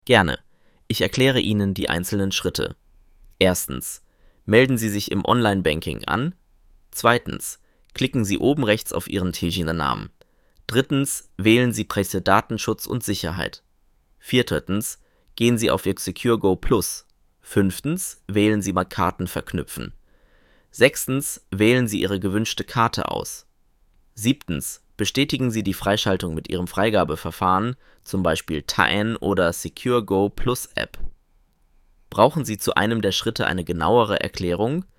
Gerne. Ich erkläre Ihnen die einzelnen Schritte. Erstens. Melden Sie sich im Online-Banking an. Zweitens. Klicken Sie oben rechts auf Ihren Teginer-Namen. Drittens. Wählen Sie Presse Datenschutz und Sicherheit. Viertens. Gehen Sie auf Ihr SecureGo Plus. Fünftens. Wählen Sie mal Karten verknüpfen. Sechstens. Wählen Sie Ihre gewünschte Karte aus. Siebtens. Bestätigen Sie die Freischaltung mit Ihrem Freigabeverfahren, zum Beispiel TAN oder SecureGo Plus App. Brauchen Sie zu einem der Schritte eine genauere Erklärung,